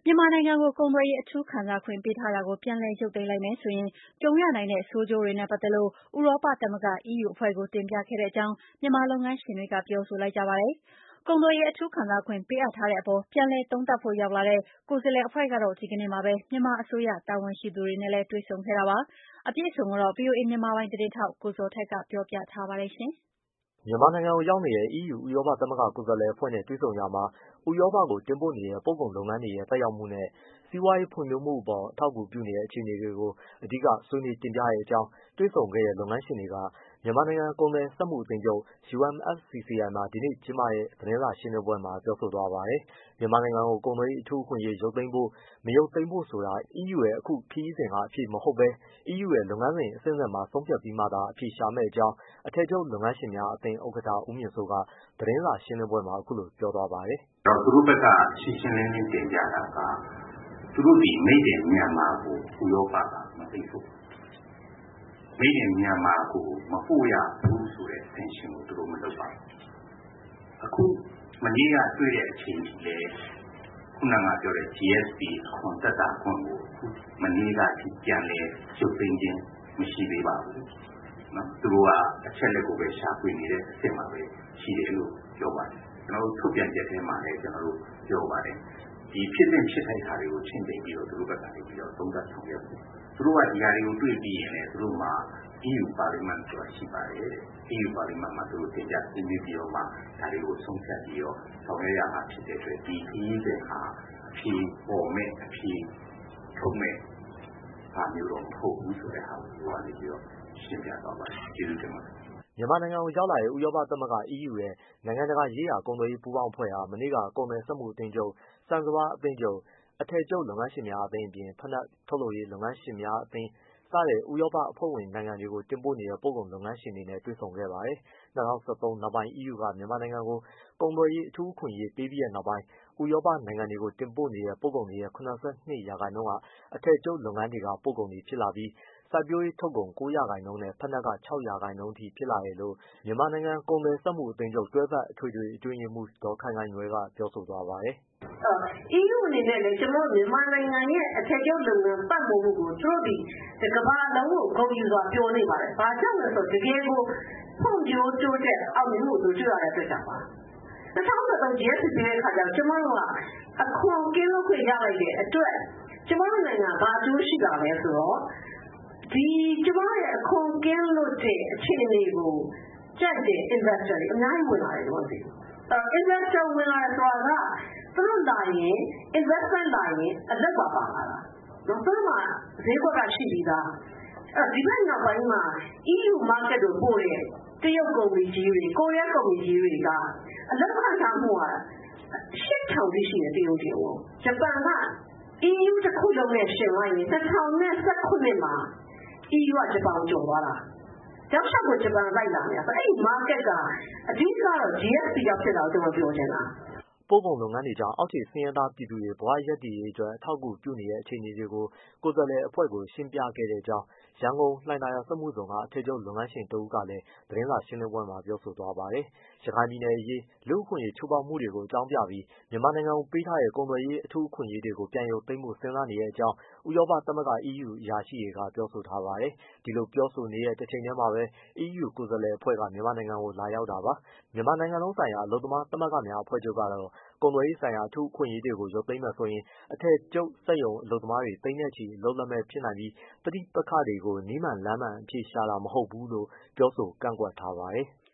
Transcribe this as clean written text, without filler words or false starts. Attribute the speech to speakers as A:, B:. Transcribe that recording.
A: မြန်မာနိုင်ငံကိုကုန်သွယ်ရေးအထူးခံစားခွင့်ပေးထားတာကိုပြန်လည်ရုပ်သိမ်းလိုက်မယ်ဆိုရင်ကြုံရနိုင်တဲ့ဆိုးကျိုးတွေနဲ့ပတ်သက်လို့ဥရောပသမဂ္ဂ EU အဖွဲ့ကိုတင်ပြခဲ့တဲ့အကြောင်းမြန်မာလုပ်ငန်းရှင်တွေကပြောဆိုလိုက်ကြပါတယ်။ကုန်သွယ်ရေးအထူးခံစားခွင့်ပေးအပ်ထားတဲ့အပေါ်ပြန်လည်သုံးသပ်ဖို့ရောက်လာတဲ့ကိုယ်စားလှယ်အဖွဲ့ကတော့ဒီကနေ့မှာပဲမြန်မာအစိုးရတာဝန်ရှိသူတွေနဲ့လည်းတွေ့ဆုံခဲ့တာပါ။အပြည့်အစုံကိုတော့ ဗွီအိုအေမြန်မာပိုင်းသတင်းထောက်ကိုဇော်ထက်ကပြောပြထားပါတယ်ရှင်။
B: မြန်မာနိုင်ငံကိုရောက်နေတဲ့ EU ဥရောပသမဂ္ဂကိုယ်စားလှယ်အဖွဲ့နဲ့တွေ့ဆုံရာမှာဥရောပကိုတင်ပို့နေတဲ့ပို့ကုန်လုပ်ငန်းတွေရဲ့သက်ရောက်မှုနဲ့စီးပွားရေးဖွံ့ဖြိုးမှုအပေါ်အထောက်အကူပြုနေတဲ့အခြေအနေတွေကိုအဓိကဆွေးနွေးတင်ပြတဲ့အကြောင်းတွေ့ဆုံခဲ့တဲ့လုပ်ငန်းရှင်တွေကမြန်မာနိုင်ငံကုန်သည်စက်မှုအသင်းချုပ် UMFCCI မှာဒီနေ့ကျင်းပတဲ့သတင်းစာရှင်းလင်းပွဲမှာပြောဆိုသွားပါတယ်။မြန်မာနိုင်ငံကိုကုန်သွယ်ရေးအထူးအခွင့်အရေးရုပ်သိမ်းဖို့မရုပ်သိမ်းဖို့ဆိုတာ EU ရဲ့အခုခရီးစဉ်ကအဖြေမဟုတ်ဘဲ EU ရဲ့လုပ်ငန်းစဉ်အဆင့်ဆင့်မှာဆုံးဖြတ်ပြီးမှသာအဖြေရှာမယ့်အကြောင်းအထည်ချုပ်လုပ်ငန်းရှင်များအသင်းဥက္ကဋ္ဌဦးမြင့်စိုးကသတင်းစာရှင်းလင်းပွဲမှာအခုလိုပြောသွားပါတယ်
C: ။သူတို့ဘက်ကရှင်းရှင်းလင်းလင်းတင်ပြတာကသူတို့ဒီ Made in Myanmar ကိုဥရောပကမသိဘူး Made in Myanmar ကိုမပို့ရဘူးဆိုတဲ့ sanction ကိုသူတို့မလုပ်ပါဘူး။အခုမနေ့ကတွေ့တဲ့အချိန်ကြီးလေခုနကပြောတဲ့ GSP အခွန်သက်သာခွင့်ကိုမနေ့ကပြန်လဲရုပ်သိမ်းခြင်းမရှိသေးပါဘူး။နော်သူတို့ကအချက်လက်ကိုပဲရှာဖွေနေတဲ့အဆင့်မှာပဲရှိတယ်လို့ပြောပါတယ်။ကျွန်တော်တို့ထုတ်ပြန်ချက်ထဲမှာလည်းကျွန်တော်တို့ပြောပါတယ်။ဒီဖြစ်တဲ့ဖြစ်ထိုက်တာတွေကိုချင်းသိပြီးတော့သူတို့ဘက်ကနေပြီးတော့သုံးသပ်ဆောင်ရွက်ဖို့သူတို့ကဒီဟာတွေကိုတွေ့ပြီးရင်လည်းသူတို့မှာ EU Parliament ဆိုတာရှိပါတယ်။ EU Parliament မှာသူတို့တင်ပြဆွေးနွေးပြီးတော့မှဒါတွေကိုဆုံးဖြတ်ပြီးတော့ဆောင်ရွက်ရမှာဖြစ်တဲ့အတွက်ဒီခရီးစဉ်ဟာအဖြေပေါ်မဲ့အဖြေထုတ်မဲ့ဟာမျိုးတော့မဟုတ်ဘူးဆိုတဲ့ဟာကိုကနေပြီးတော့ရှင်းပြသွားပါတယ်ကျေးဇူးတင်ပါတယ်
B: မြန်မာနိုင်ငံကိုရောက်လာတဲ့ဥရောပသမဂ္ဂ EU ရဲ့နိုင်ငံတကာရေးရာကုန်သွယ်ရေးပူးပေါင်းအဖွဲ့ဟာမနေ့ကကုန်သည်စက်မှုအသင်းချုပ်၊ဆန်စပါးအသင်းချုပ်၊အထည်ချုပ်လုပ်ငန်းရှင်များအသင်းအပြင်ဖိနပ်ထုတ်လုပ်ရေးလုပ်ငန်းရှင်များအသင်းစတဲ့ဥရောပအဖွဲ့ဝင်နိုင်ငံတွေကိုတင်ပို့နေတဲ့ပို့ကုန်လုပ်ငန်းရှင်တွေနဲ့တွေ့ဆုံခဲ့ပါတယ်။၂၀၁၃နောက်ပိုင်း EU ကမြန်မာနိုင်ငံကိုကုန်သွယ်ရေးအထူးအခွင့်အရေးပေးပြီးတဲ့နောက်ပိုင်းဥရောပနိုင်ငံတွေကိုတင်ပို့နေတဲ့ပို့ကုန်တွေရဲ့၇၂%ကအထည်ချုပ်လုပ်ငန်းတွေကပို့ကုန်တွေဖြစ်လာပြီးစိုက်ပျိုးရေးထုတ်ကုန်9%နဲ့ဖိနပ်က6%ထိဖြစ်လာတယ်လို့မြန်မာနိုင်ငံကုန်သည်စက်မှုအသင်းချုပ်တွဲဖက်အထွေထွေအတွင်းရေးမှူးဒေါ်ခိုင်ခိုင်နွယ်ကပြောဆိုသွားပါတယ်
D: ။ EU အနေနဲ့လည်းကျွန်တော်မြန်မာနိုင်ငံရဲ့အထည်ချုပ်လုပ်ငန်းပတ်မှုကိုသူတို့ဒီကမ္ဘာလုံးကိုဂုဏ်ယူစွာပြောနေပါတယ်။ဘာကြောင့်လဲဆိုတော့တကယ်ကိုဖွံ့ဖြိုးတိုးတက်အောင်မြင်မှုကိုတွေ့ရတဲ့အတွက်ကြောင့်ပါ။2013 GSP တဲ့အခါကျတော့ကျွန်တော်တို့ကအခွန်ကင်းလွတ်ခွင့်ရလိုက်တဲ့အတွက်ကျွန်တော်တို့နိုင်ငံဘာအကျိုးရှိတာလဲဆိုတော့ဒီကျွန်တော်ရဲ့အခွန်ကင်းလွတ်တဲ့အခြေအနေကိုကြက်တဲ့ investor တွေအများကြီးဝင်လာတယ်လို့သိတယ်။ investor ဝင်လာဆိုတာကသူတို့လာရင် investment လာရင်အလုပ်ပါလာတာ။သူတို့မှာဈေးကွက်ကရှိပြီးသား။ဒီဘက်နောက်ပိုင်းမှာ EU market ကိုပို့တဲ့တရုတ်ကုမ္ပဏီကြီးတွေကိုရီးယားကုမ္ပဏီကြီးတွေကအလုပ်ခန့်ထားမှုက8000တိရှိတယ်တရုတ်တွေကို။ဂျပန်က EU တစ်ခုလုံးနဲ့ရှင်လိုက်ရင်2019မှာ EU ကဂျပန်ကိုကျော်သွားတာ။ကျောက်လျှောက်ကိုဂျပန်လိုက်လာနေတာ။အဲ့ဒီ market ကအဓိကတော့ GSP ကြောင့်ဖြစ်တာကိုကျွန်တော်ပြောချင်တာ
B: ။ပို့ကုန်လုပ်ငန်းတွေကြောင့်အောက်ခြေဆင်းရဲသားပြည်သူတွေဘဝရပ်တည်ရေးအတွက်အထောက်အကူပြုနေတဲ့အခြေအနေတွေကိုကိုယ်စားလှယ်အဖွဲ့ကိုရှင်းပြခဲ့တဲ့အကြောင်းရန်ကုန်လှိုင်သာယာစက်မှုဇုန်ကအထည်ချုပ်လုပ်ငန်းရှင်တဦးကလည်းသတင်းစာရှင်းလင်းပွဲမှာပြောဆိုသွားပါတယ်။ရခိုင်ပြည်နယ်အရေးလူ့အခွင့်အရေးချိုးဖောက်မှုတွေကိုအကြောင်းပြပြီးမြန်မာနိုင်ငံကိုပေးထားတဲ့ကုန်သွယ်ရေးအထူးအခွင့်အရေးတွေကိုပြန်ရုပ်သိမ်းဖို့စဉ်းစားနေတဲ့အကြောင်းဥရောပသမဂ္ဂ EU အရာရှိတွေကပြောဆိုထားပါတယ်။ဒီလိုပြောဆိုနေတဲ့တချိန်တည်းမှာပဲ EU ကိုယ်စားလှယ်အဖွဲ့ကမြန်မာနိုင်ငံကိုလာရောက်တာပါ။မြန်မာနိုင်ငံလုံးဆိုင်ရာအလုပ်သမားသမဂ္ဂများအဖွဲ့ချုပ်ကတော့ကုန်သွယ်ရေးဆိုင်ရာအထူးအခွင့်အရေးတွေကိုရုပ်သိမ်းမယ်ဆိုရင်အထည်ချုပ်စက်ရုံအလုပ်သမားတွေသိန်းနဲ့ချီအလုပ်လက်မဲ့ဖြစ်နိုင်ပြီးပဋိပက္ခတွေကိုနည်းမှန်လမ်းမှန်အဖြေရှာတာမဟုတ်ဘူးလို့ပြောဆိုကန့်ကွက်ထားပါတယ်။